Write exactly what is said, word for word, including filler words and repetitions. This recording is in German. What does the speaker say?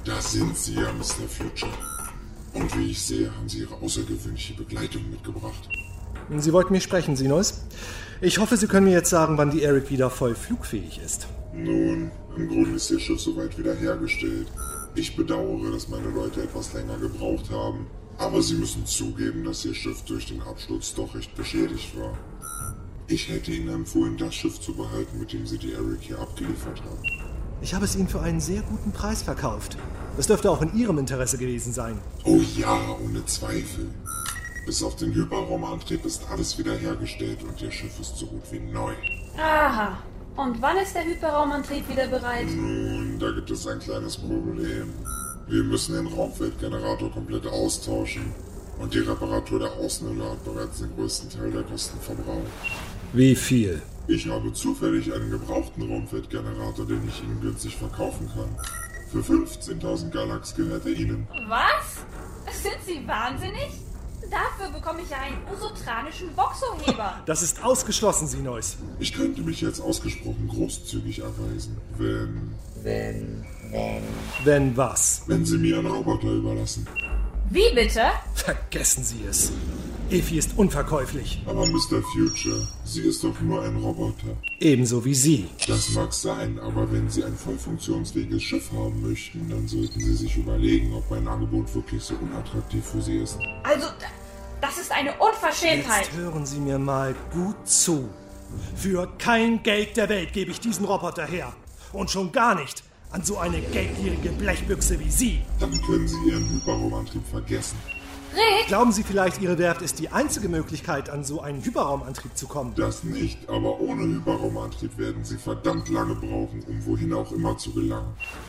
Da sind Sie ja, Mister Future. Und wie ich sehe, haben Sie Ihre außergewöhnliche Begleitung mitgebracht. Sie wollten mich sprechen, Sinus. Ich hoffe, Sie können mir jetzt sagen, wann die Eric wieder voll flugfähig ist. Nun, im Grunde ist Ihr Schiff soweit wiederhergestellt. Ich bedauere, dass meine Leute etwas länger gebraucht haben. Aber Sie müssen zugeben, dass Ihr Schiff durch den Absturz doch recht beschädigt war. Ich hätte Ihnen empfohlen, das Schiff zu behalten, mit dem Sie die Eric hier abgeliefert haben. Ich habe es Ihnen für einen sehr guten Preis verkauft. Das dürfte auch in Ihrem Interesse gewesen sein. Oh ja, ohne Zweifel. Bis auf den Hyperraumantrieb ist alles wiederhergestellt und Ihr Schiff ist so gut wie neu. Aha. Und wann ist der Hyperraumantrieb wieder bereit? Nun, da gibt es ein kleines Problem. Wir müssen den Raumfeldgenerator komplett austauschen. Und die Reparatur der Außenhülle hat bereits den größten Teil der Kosten verbraucht. Wie viel? Ich habe zufällig einen gebrauchten Raumfeldgenerator, den ich Ihnen günstig verkaufen kann. Für fünfzehntausend Galax gehört er Ihnen. Was? Sind Sie wahnsinnig? Dafür bekomme ich ja einen usotranischen Voxoheber. Das ist ausgeschlossen, Sinus. Ich könnte mich jetzt ausgesprochen großzügig erweisen, wenn... Wenn, wenn... Wenn was? Wenn Sie mir einen Roboter überlassen. Wie bitte? Vergessen Sie es. Efi ist unverkäuflich. Aber Mister Future, sie ist doch nur ein Roboter. Ebenso wie Sie. Das mag sein, aber wenn Sie ein voll funktionsfähiges Schiff haben möchten, dann sollten Sie sich überlegen, ob mein Angebot wirklich so unattraktiv für Sie ist. Also, das ist eine Unverschämtheit. Jetzt hören Sie mir mal gut zu. Für kein Geld der Welt gebe ich diesen Roboter her. Und schon gar nicht an so eine geldgierige Blechbüchse wie Sie. Dann können Sie Ihren Hyperraumantrieb vergessen. Rick? Glauben Sie vielleicht, Ihre Werft ist die einzige Möglichkeit, an so einen Hyperraumantrieb zu kommen? Das nicht, aber ohne Hyperraumantrieb werden Sie verdammt lange brauchen, um wohin auch immer zu gelangen.